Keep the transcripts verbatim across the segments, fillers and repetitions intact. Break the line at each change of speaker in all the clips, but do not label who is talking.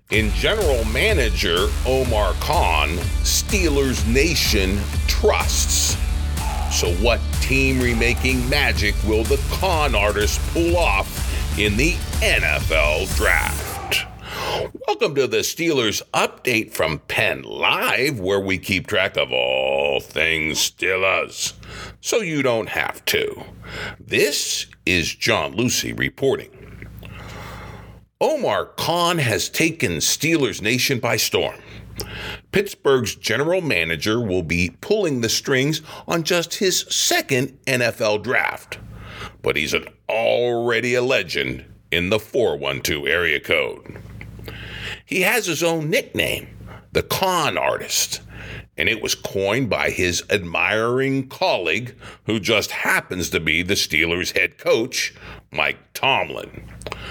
In general manager Omar Khan, Steelers Nation trusts. So what team remaking magic will the con artist pull off in the N F L draft? Welcome to the Steelers Update from Penn Live, where we keep track of all things Steelers, so you don't have to. This is John Lucy reporting. Omar Khan has taken Steelers Nation by storm. Pittsburgh's general manager will be pulling the strings on just his second N F L draft, but he's an already a legend in the four one two area code. He has his own nickname, the Con Artist, and it was coined by his admiring colleague, who just happens to be the Steelers head coach, Mike Tomlin.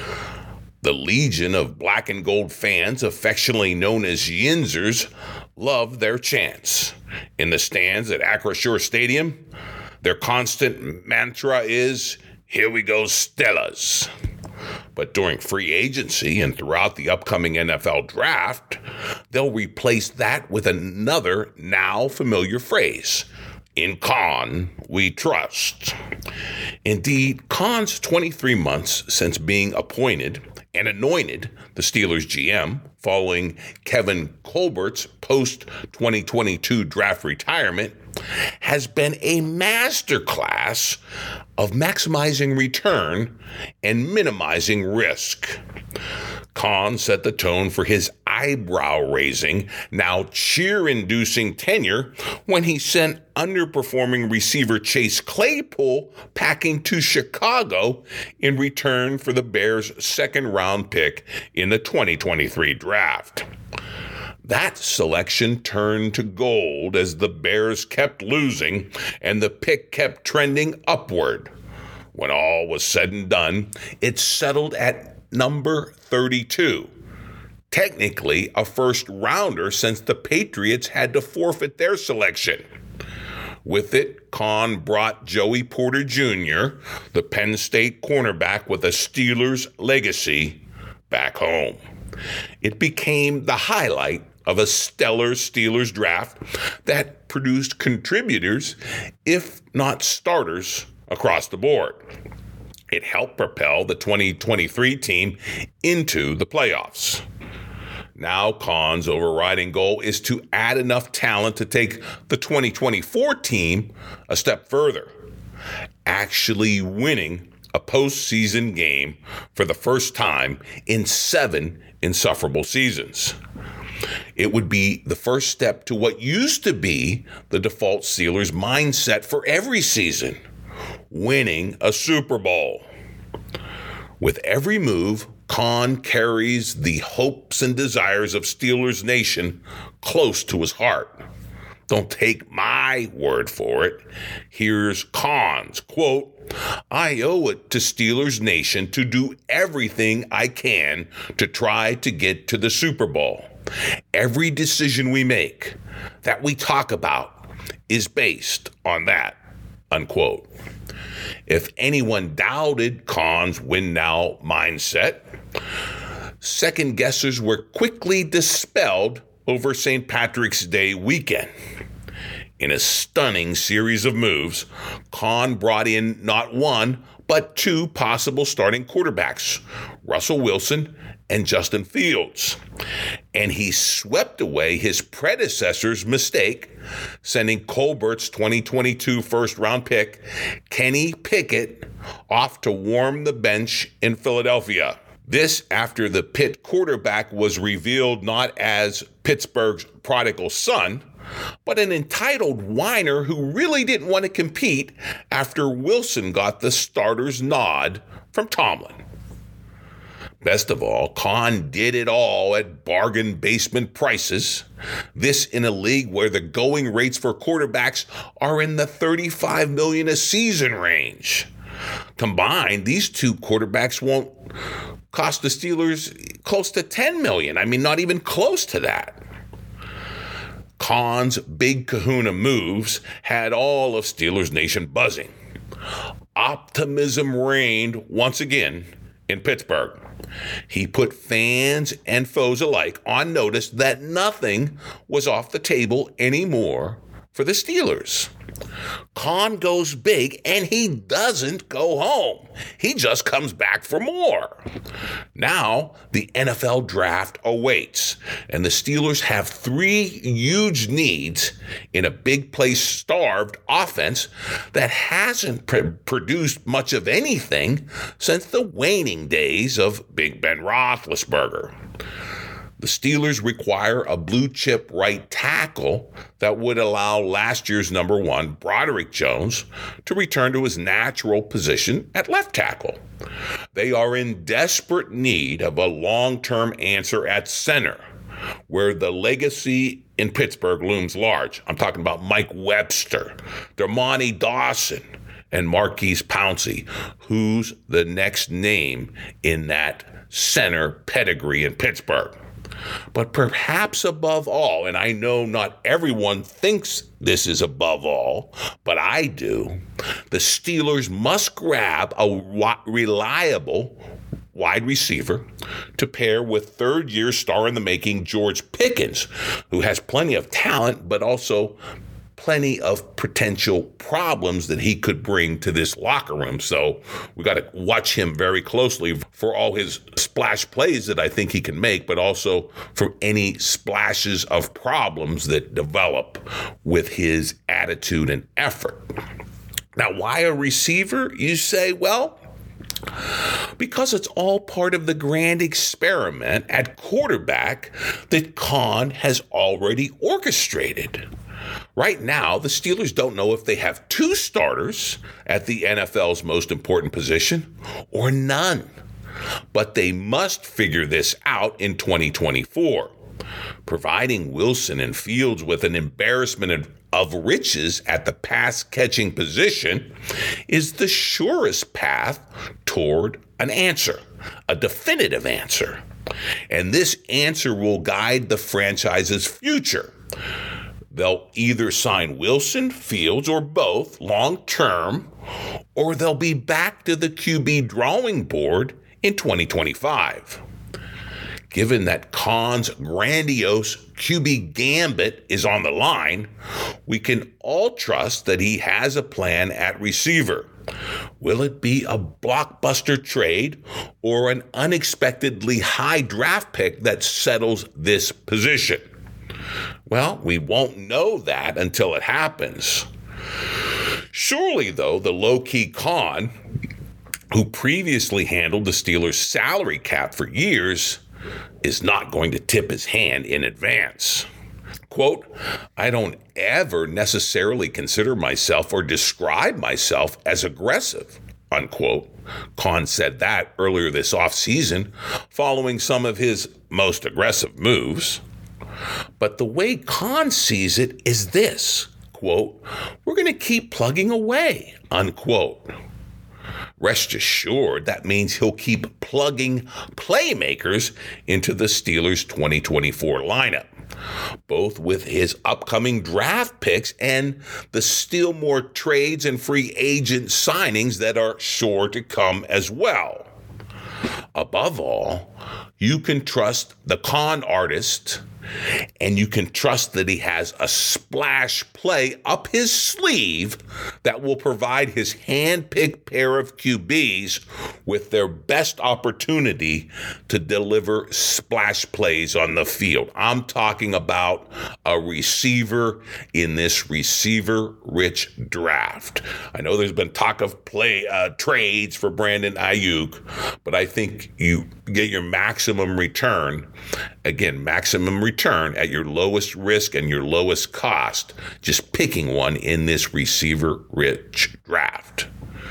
The legion of black and gold fans, affectionately known as Yinzers, love their chants. In the stands at Acrisure Stadium, their constant mantra is, "Here we go, Steelers." But during free agency and throughout the upcoming N F L draft, they'll replace that with another now familiar phrase. In Khan, we trust. Indeed, Khan's twenty-three months since being appointed and anointed the Steelers G M following Kevin Colbert's post twenty twenty-two draft retirement has been a masterclass of maximizing return and minimizing risk. Khan set the tone for his eyebrow-raising, now cheer-inducing tenure when he sent underperforming receiver Chase Claypool packing to Chicago in return for the Bears' second-round pick in the twenty twenty-three draft. That selection turned to gold as the Bears kept losing and the pick kept trending upward. When all was said and done, it settled at number thirty-two. Technically a first rounder since the Patriots had to forfeit their selection. With it, Khan brought Joey Porter Junior, the Penn State cornerback with a Steelers legacy, back home. It became the highlight of a stellar Steelers draft that produced contributors, if not starters, across the board. It helped propel the twenty twenty-three team into the playoffs. Now Khan's overriding goal is to add enough talent to take the twenty twenty-four team a step further, actually winning a postseason game for the first time in seven insufferable seasons. It would be the first step to what used to be the default Steelers mindset for every season, winning a Super Bowl. With every move, Khan carries the hopes and desires of Steelers Nation close to his heart. Don't take my word for it. Here's Khan's quote, "I owe it to Steelers Nation to do everything I can to try to get to the Super Bowl. Every decision we make, that we talk about, is based on that," unquote. If anyone doubted Khan's win-now mindset, second guessers were quickly dispelled over Saint Patrick's Day weekend. In a stunning series of moves, Khan brought in not one, but two possible starting quarterbacks, Russell Wilson and Justin Fields. And he swept away his predecessor's mistake, sending Colbert's twenty twenty-two first-round pick, Kenny Pickett, off to warm the bench in Philadelphia. This after the Pitt quarterback was revealed not as Pittsburgh's prodigal son, but an entitled whiner who really didn't want to compete after Wilson got the starter's nod from Tomlin. Best of all, Khan did it all at bargain basement prices. This in a league where the going rates for quarterbacks are in the thirty-five million dollars a season range. Combined, these two quarterbacks won't cost the Steelers close to ten million dollars. I mean, not even close to that. Khan's big kahuna moves had all of Steelers Nation buzzing. Optimism reigned once again in Pittsburgh. He put fans and foes alike on notice that nothing was off the table anymore for the Steelers. Khan goes big, and he doesn't go home. He just comes back for more. Now, the N F L draft awaits, and the Steelers have three huge needs in a big play-starved offense that hasn't pr- produced much of anything since the waning days of Big Ben Roethlisberger. The Steelers require a blue-chip right tackle that would allow last year's number one, Broderick Jones, to return to his natural position at left tackle. They are in desperate need of a long-term answer at center, where the legacy in Pittsburgh looms large. I'm talking about Mike Webster, Dermontti Dawson, and Marquise Pouncey. Who's the next name in that center pedigree in Pittsburgh? But perhaps above all, and I know not everyone thinks this is above all, but I do, the Steelers must grab a reliable wide receiver to pair with third-year star-in-the-making George Pickens, who has plenty of talent, but also plenty of potential problems that he could bring to this locker room. So we got to watch him very closely for all his splash plays that I think he can make, but also for any splashes of problems that develop with his attitude and effort. Now, why a receiver? You say, well, because it's all part of the grand experiment at quarterback that Khan has already orchestrated. Right now, the Steelers don't know if they have two starters at the N F L's most important position or none. But they must figure this out in twenty twenty-four. Providing Wilson and Fields with an embarrassment of, of riches at the pass-catching position is the surest path toward an answer, a definitive answer. And this answer will guide the franchise's future. They'll either sign Wilson, Fields, or both long-term, or they'll be back to the Q B drawing board in twenty twenty-five. Given that Khan's grandiose Q B gambit is on the line, we can all trust that he has a plan at receiver. Will it be a blockbuster trade or an unexpectedly high draft pick that settles this position? Well, we won't know that until it happens. Surely, though, the low-key Khan, who previously handled the Steelers' salary cap for years, is not going to tip his hand in advance. Quote, I don't ever necessarily consider myself or describe myself as aggressive, unquote. Khan said that earlier this offseason, following some of his most aggressive moves. But the way Khan sees it is this, quote, we're going to keep plugging away, unquote. Rest assured, that means he'll keep plugging playmakers into the Steelers' twenty twenty-four lineup, both with his upcoming draft picks and the still more trades and free agent signings that are sure to come as well. Above all, you can trust the con artist, and you can trust that he has a splash play up his sleeve that will provide his hand-picked pair of Q Bs with their best opportunity to deliver splash plays on the field. I'm talking about a receiver in this receiver-rich draft. I know there's been talk of play uh, trades for Brandon Ayuk, but I think you get your maximum return. Again, maximum return at your lowest risk and your lowest cost, just picking one in this receiver-rich draft.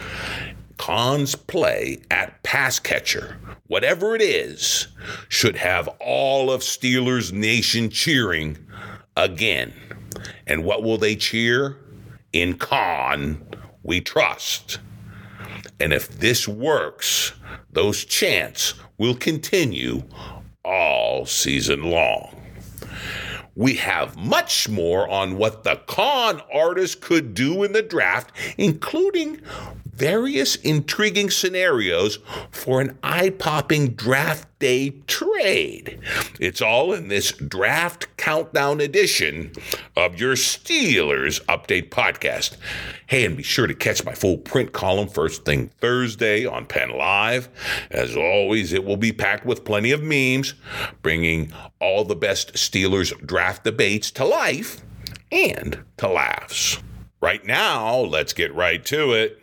Khan's play at pass catcher, whatever it is, should have all of Steelers Nation cheering again. And what will they cheer? In Khan, we trust. And if this works, those chants will continue all season long. We have much more on what the con artist could do in the draft, including various intriguing scenarios for an eye-popping draft day trade. It's all in this draft countdown edition of your Steelers Update podcast. Hey, and be sure to catch my full print column first thing Thursday on Penn Live. As always, it will be packed with plenty of memes, bringing all the best Steelers draft debates to life and to laughs. Right now, let's get right to it.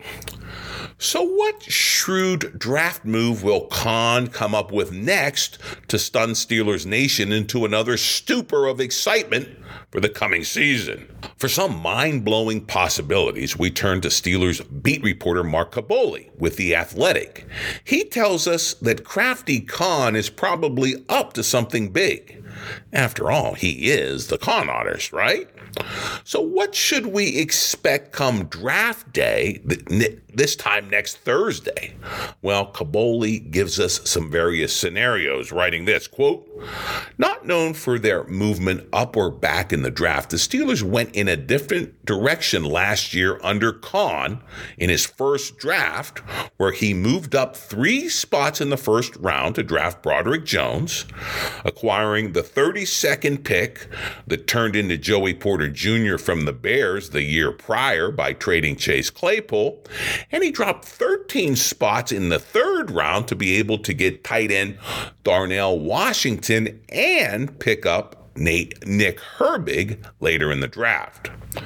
So what shrewd draft move will Khan come up with next to stun Steelers Nation into another stupor of excitement for the coming season? For some mind-blowing possibilities, we turn to Steelers beat reporter Mark Kaboly with The Athletic. He tells us that crafty Khan is probably up to something big. After all, he is the con artist, right? So what should we expect come draft day this time next Thursday? Well, Kaboly gives us some various scenarios, writing this, quote, "Not known for their movement up or back in the draft, the Steelers went in a different direction last year under Khan in his first draft, where he moved up three spots in the first round to draft Broderick Jones, acquiring the thirty-second pick that turned into Joey Porter Junior from the Bears the year prior by trading Chase Claypool, and he dropped thirteen spots in the third round to be able to get tight end Darnell Washington and pick up Nate Nick Herbig later in the draft.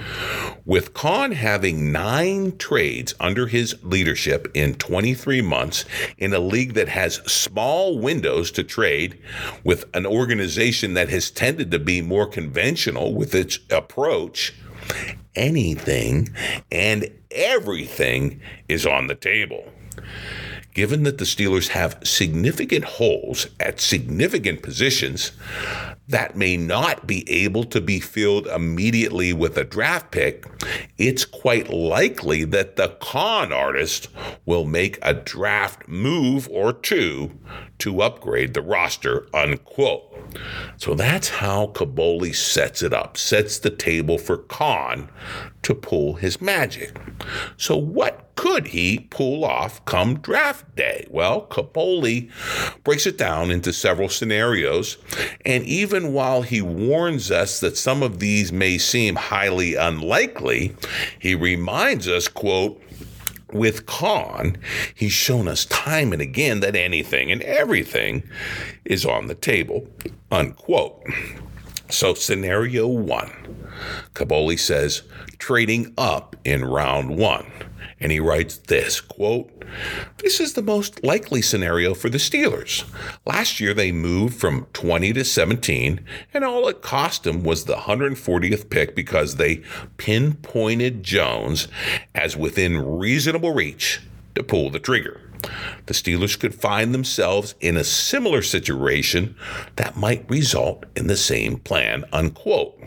With Khan having nine trades under his leadership in twenty-three months in a league that has small windows to trade, with an organization that has tended to be more conventional with its approach, anything and everything is on the table. Given that the Steelers have significant holes at significant positions that may not be able to be filled immediately with a draft pick, it's quite likely that the con artist will make a draft move or two to upgrade the roster, unquote. So that's how Kaboly sets it up, sets the table for Khan to pull his magic. So what could he pull off come draft day? Well, Kaboly breaks it down into several scenarios, and even while he warns us that some of these may seem highly unlikely, he reminds us, quote, "With Khan, he's shown us time and again that anything and everything is on the table," unquote. So scenario one, Kaboly says, trading up in round one. And he writes this, quote, "This is the most likely scenario for the Steelers. Last year, they moved from twenty to seventeen, and all it cost them was the one hundred fortieth pick because they pinpointed Jones as within reasonable reach to pull the trigger. The Steelers could find themselves in a similar situation that might result in the same plan," unquote.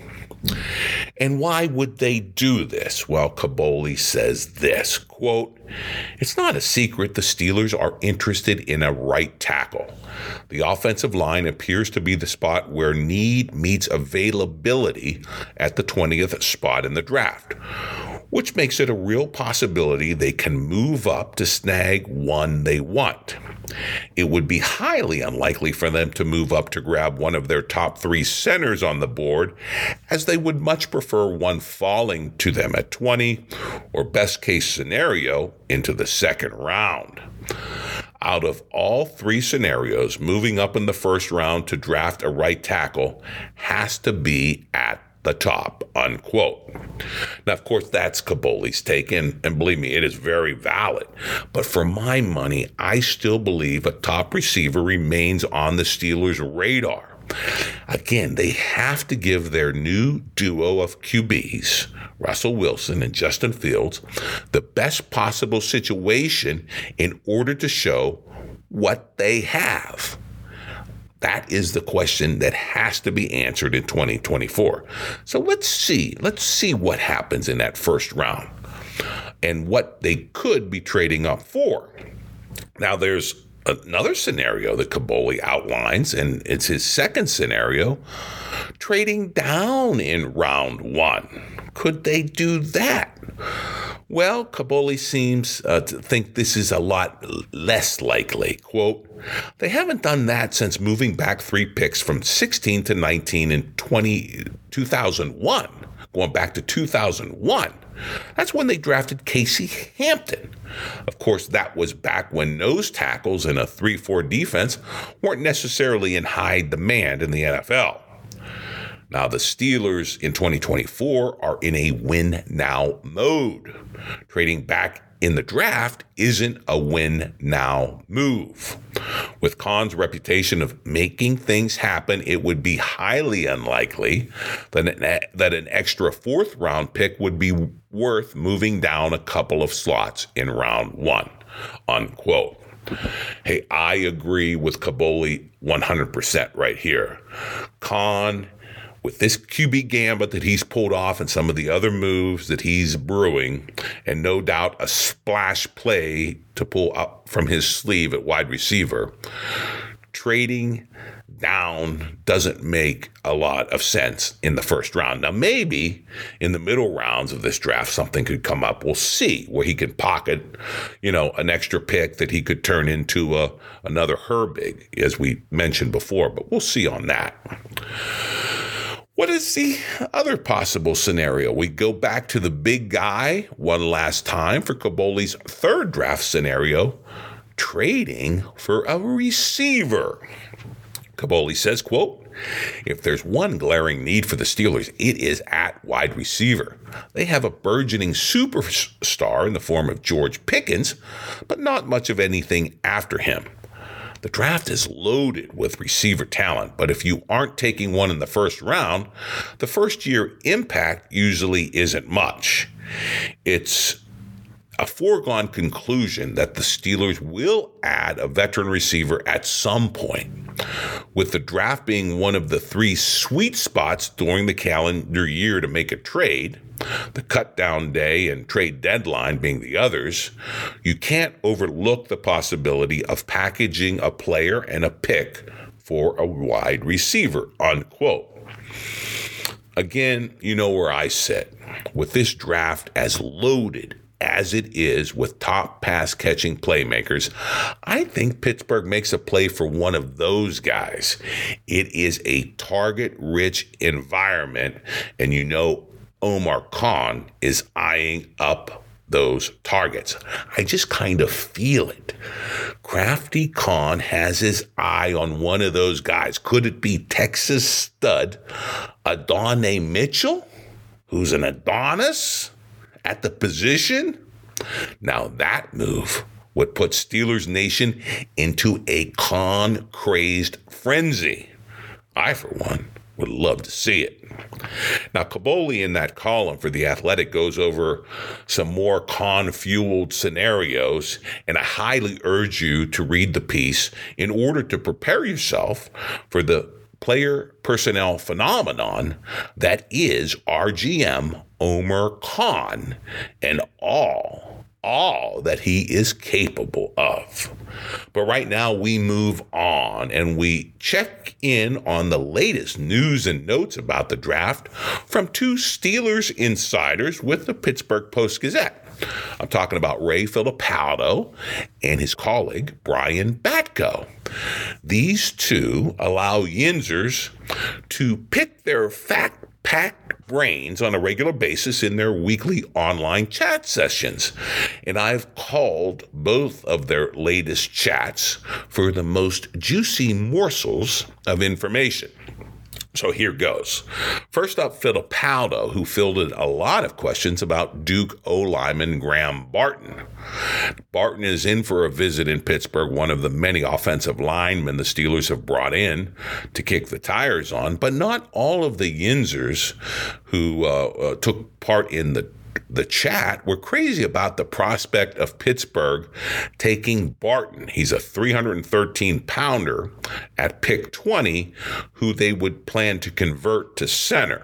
And why would they do this? Well, Kaboly says this, quote, "It's not a secret the Steelers are interested in a right tackle. The offensive line appears to be the spot where need meets availability at the twentieth spot in the draft, which makes it a real possibility they can move up to snag one they want. It would be highly unlikely for them to move up to grab one of their top three centers on the board, as they would much prefer one falling to them at twenty, or best case scenario, into the second round. Out of all three scenarios, moving up in the first round to draft a right tackle has to be at the top," unquote. Now, of course, that's Kaboly's take, and, and believe me, it is very valid. But for my money, I still believe a top receiver remains on the Steelers' radar. Again, they have to give their new duo of Q Bs, Russell Wilson and Justin Fields, the best possible situation in order to show what they have. That is the question that has to be answered in twenty twenty-four. So let's see. Let's see what happens in that first round and what they could be trading up for. Now, there's another scenario that Kaboly outlines, and it's his second scenario, trading down in round one. could they do that? Well, Kaboly seems uh, to think this is a lot less likely. Quote, they haven't done that since moving back three picks from sixteen to nineteen in two thousand one, going back to two thousand one. That's when they drafted Casey Hampton. Of course, that was back when nose tackles in a three four defense weren't necessarily in high demand in the N F L. Now, the Steelers in twenty twenty-four are in a win-now mode. Trading back in the draft isn't a win-now move. With Khan's reputation of making things happen, it would be highly unlikely that an, that an extra fourth-round pick would be worth moving down a couple of slots in round one, unquote. Hey, I agree with Kaboly one hundred percent right here. Khan, with this Q B gambit that he's pulled off and some of the other moves that he's brewing, and no doubt a splash play to pull up from his sleeve at wide receiver, trading down doesn't make a lot of sense in the first round. Now, maybe in the middle rounds of this draft, something could come up. We'll see, where he can pocket, you know, an extra pick that he could turn into a, another Herbig, as we mentioned before, but we'll see on that. What is the other possible scenario? We go back to the big guy one last time for Kaboly's third draft scenario, trading for a receiver. Kaboly says, quote, if there's one glaring need for the Steelers, it is at wide receiver. They have a burgeoning superstar in the form of George Pickens, but not much of anything after him. The draft is loaded with receiver talent, but if you aren't taking one in the first round, the first-year impact usually isn't much. It's a foregone conclusion that the Steelers will add a veteran receiver at some point, with the draft being one of the three sweet spots during the calendar year to make a trade, the cut-down day and trade deadline being the others. You can't overlook the possibility of packaging a player and a pick for a wide receiver, unquote. Again, you know where I sit. With this draft as loaded as it is with top pass-catching playmakers, I think Pittsburgh makes a play for one of those guys. It is a target-rich environment, and you know Omar Khan is eyeing up those targets. I just kind of feel it. Crafty Khan has his eye on one of those guys. Could it be Texas stud Adonai Mitchell, who's an Adonis at the position? Now that move would put Steelers Nation into a Khan-crazed frenzy. I, for one, would love to see it. Now, Kaboly in that column for The Athletic goes over some more Khan-fueled scenarios, and I highly urge you to read the piece in order to prepare yourself for the player personnel phenomenon that is R G M Omar Khan and all, all that he is capable of. But right now we move on and we check in on the latest news and notes about the draft from two Steelers insiders with the Pittsburgh Post-Gazette. I'm talking about Ray Filipaldo and his colleague, Brian Batko. These two allow Yinzers to pick their fact-packed brains on a regular basis in their weekly online chat sessions. And I've called both of their latest chats for the most juicy morsels of information. So here goes. First up, Filipaldo, who fielded a lot of questions about Duke O-lineman Graham Barton. Barton is in for a visit in Pittsburgh, one of the many offensive linemen the Steelers have brought in to kick the tires on, but not all of the Yinzers who uh, uh, took part in the The chat were crazy about the prospect of Pittsburgh taking Barton. He's a three hundred thirteen pounder at pick twenty, who they would plan to convert to center.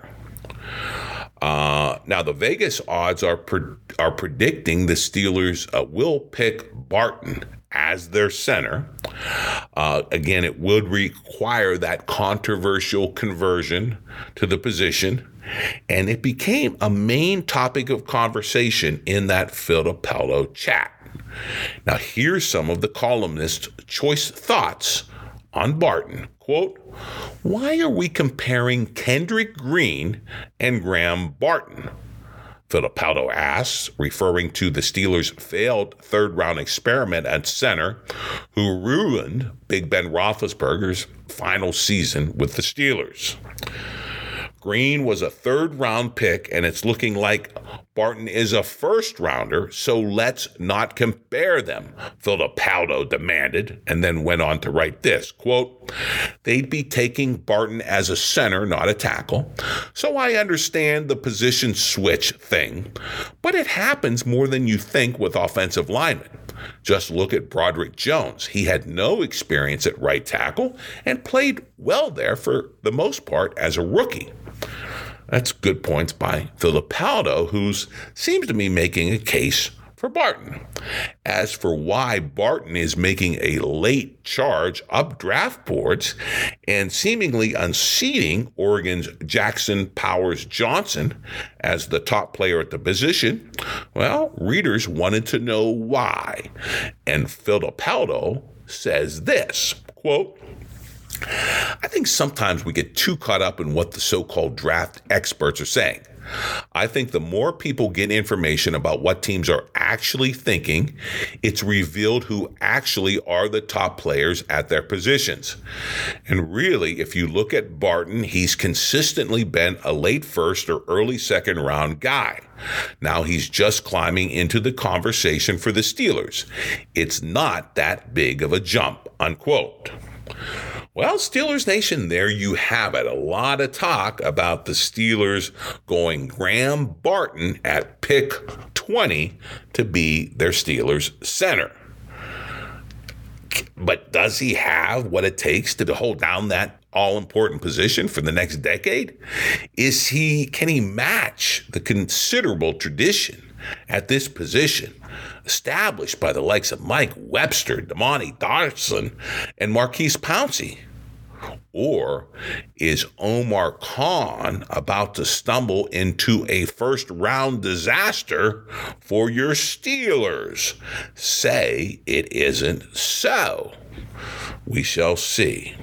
Uh, now, the Vegas odds are pre- are predicting the Steelers uh, will pick Barton as their center. Uh, again, it would require that controversial conversion to the position, and it became a main topic of conversation in that Filipaldo chat. Now, here's some of the columnist's choice thoughts on Barton. Quote, "Why are we comparing Kendrick Green and Graham Barton?" Filipaldo asks, referring to the Steelers' failed third-round experiment at center, who ruined Big Ben Roethlisberger's final season with the Steelers. Green was a third-round pick, and it's looking like Barton is a first-rounder, so let's not compare them, Filipaldo demanded, and then went on to write this, quote, "They'd be taking Barton as a center, not a tackle, so I understand the position switch thing, but it happens more than you think with offensive linemen. Just look at Broderick Jones. He had no experience at right tackle and played well there for the most part as a rookie." That's good points by Filipaldo, who seems to be making a case for Barton. As for why Barton is making a late charge up draft boards and seemingly unseating Oregon's Jackson Powers Johnson as the top player at the position, well, readers wanted to know why. And Filipaldo says this, quote, "I think sometimes we get too caught up in what the so-called draft experts are saying. I think the more people get information about what teams are actually thinking, it's revealed who actually are the top players at their positions. And really, if you look at Barton, he's consistently been a late first or early second round guy. Now he's just climbing into the conversation for the Steelers. It's not that big of a jump," unquote. Well, Steelers Nation, there you have it. A lot of talk about the Steelers going Graham Barton at pick twenty to be their Steelers center. But does he have what it takes to hold down that all-important position for the next decade? Is he, can he match the considerable tradition at this position established by the likes of Mike Webster, Damani Dodson, and Marquise Pouncey? Or is Omar Khan about to stumble into a first-round disaster for your Steelers? Say it isn't so. We shall see.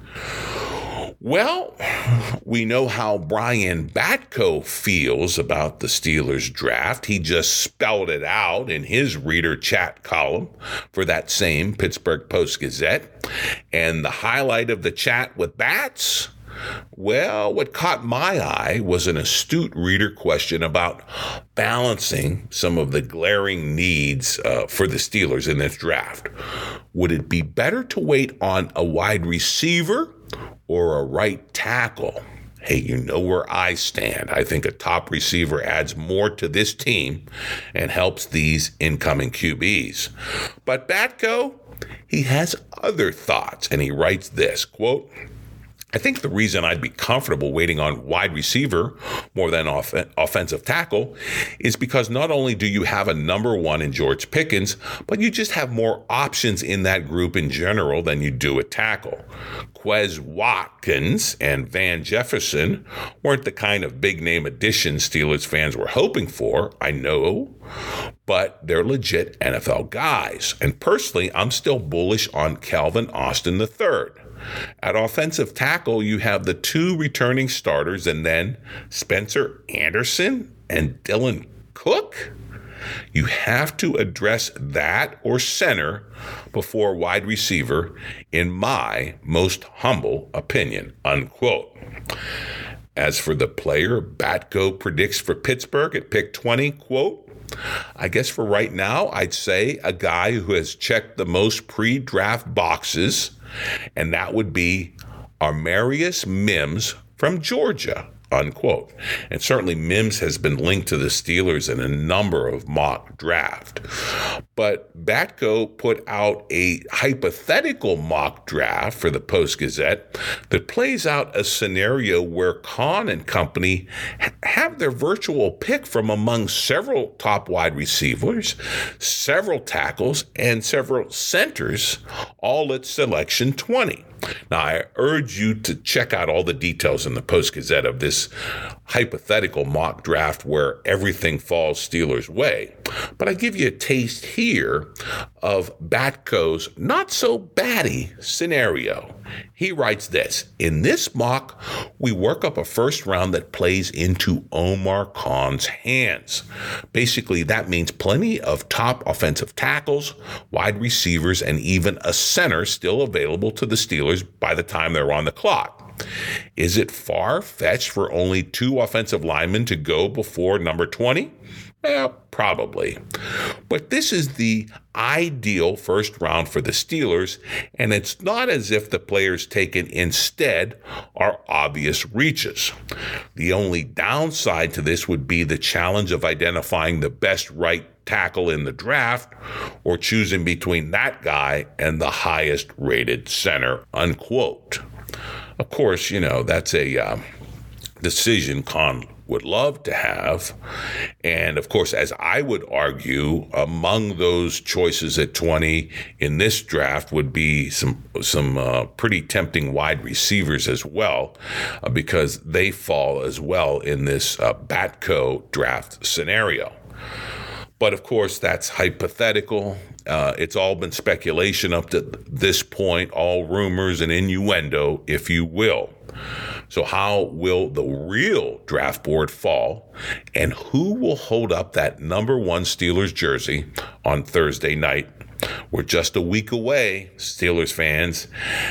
Well, we know how Brian Batko feels about the Steelers draft. He just spelled it out in his reader chat column for that same Pittsburgh Post-Gazette. And the highlight of the chat with Bats, well, what caught my eye was an astute reader question about balancing some of the glaring needs uh, for the Steelers in this draft. Would it be better to wait on a wide receiver or a right tackle? Hey, you know where I stand. I think a top receiver adds more to this team and helps these incoming Q Bs. But Batko, he has other thoughts, and he writes this, quote, "I think the reason I'd be comfortable waiting on wide receiver more than off- offensive tackle is because not only do you have a number one in George Pickens, but you just have more options in that group in general than you do at tackle. Quez Watkins and Van Jefferson weren't the kind of big-name additions Steelers fans were hoping for, I know, but they're legit N F L guys. And personally, I'm still bullish on Calvin Austin the third. At offensive tackle, you have the two returning starters and then Spencer Anderson and Dylan Cook. You have to address that or center before wide receiver, in my most humble opinion," unquote. As for the player Batko predicts for Pittsburgh at pick twenty, quote, "I guess for right now, I'd say a guy who has checked the most pre-draft boxes, and that would be Armarius Mims from Georgia," unquote. And certainly Mims has been linked to the Steelers in a number of mock draft. But Batco put out a hypothetical mock draft for the Post-Gazette that plays out a scenario where Kahn and company have their virtual pick from among several top wide receivers, several tackles, and several centers, all at selection twenty. Now, I urge you to check out all the details in the Post-Gazette of this hypothetical mock draft where everything falls Steelers' way. But I give you a taste here of Batco's not-so-batty scenario. He writes this: in this mock, we work up a first round that plays into Omar Khan's hands. Basically, that means plenty of top offensive tackles, wide receivers, and even a center still available to the Steelers by the time they're on the clock. Is it far-fetched for only two offensive linemen to go before number twenty? Well, probably. But this is the ideal first round for the Steelers, and it's not as if the players taken instead are obvious reaches. The only downside to this would be the challenge of identifying the best right tackle in the draft or choosing between that guy and the highest rated center, unquote. Of course, you know, that's a uh, decision Kahn would love to have. And of course, as I would argue, among those choices at twenty in this draft would be some some uh, pretty tempting wide receivers as well, uh, because they fall as well in this uh, Batco draft scenario. But of course, that's hypothetical. Uh, it's all been speculation up to this point, all rumors and innuendo, if you will. So how will the real draft board fall, and who will hold up that number one Steelers jersey on Thursday night? We're just a week away, Steelers fans,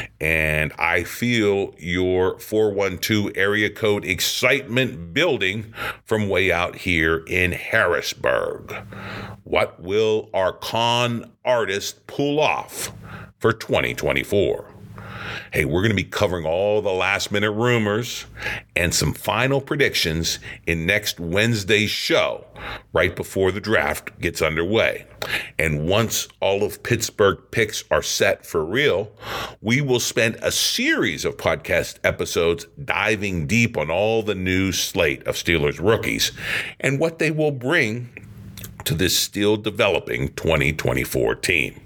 and I feel your four one two area code excitement building from way out here in Harrisburg. What will our con artist pull off for twenty twenty-four? Hey, we're going to be covering all the last-minute rumors and some final predictions in next Wednesday's show, right before the draft gets underway. And once all of Pittsburgh picks are set for real, we will spend a series of podcast episodes diving deep on all the new slate of Steelers rookies and what they will bring to this still developing twenty twenty-four team.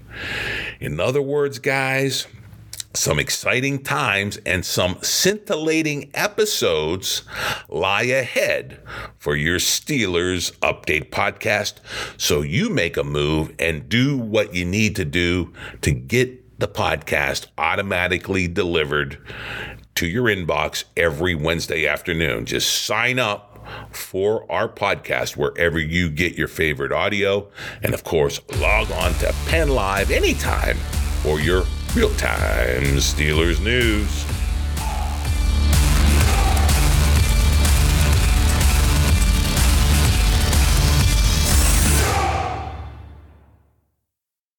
In other words, guys, some exciting times and some scintillating episodes lie ahead for your Steelers Update podcast. So you make a move and do what you need to do to get the podcast automatically delivered to your inbox every Wednesday afternoon. Just sign up for our podcast wherever you get your favorite audio. And of course, log on to Penn Live anytime for your real-time Steelers news.